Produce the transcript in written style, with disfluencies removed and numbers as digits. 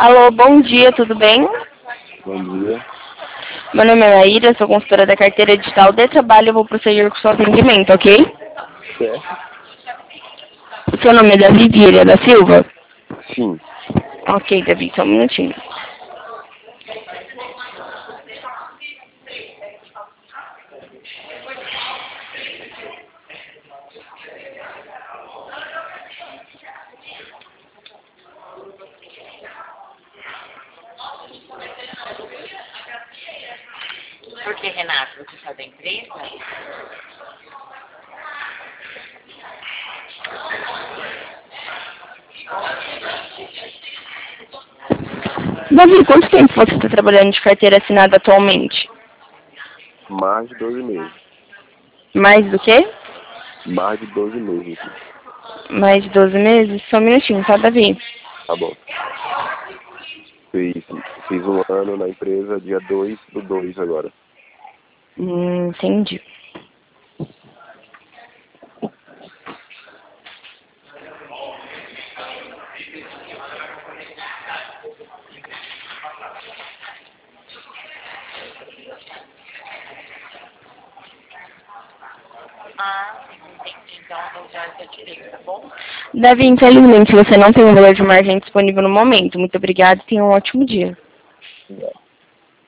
Alô, bom dia, tudo bem? Bom dia. Meu nome é Maíra, sou consultora da carteira digital de trabalho e vou prosseguir com o seu atendimento, ok? Certo? O seu nome é Davi Vieira da Silva? Sim. Ok, Davi, só um minutinho. Por que, Renato? Você saiu da empresa? Davi, quanto tempo você está trabalhando de carteira assinada atualmente? Mais de 12 meses. Mais do que? Mais de 12 meses. Mais de 12 meses? Só um minutinho, tá, Davi? Tá bom. Fiz um ano na empresa, dia 2/2 agora. Entendi. Ah, entendi. Então eu já retirei, tá bom? Davi, infelizmente você não tem um valor de margem disponível no momento. Muito obrigada e tenha um ótimo dia. Obrigado.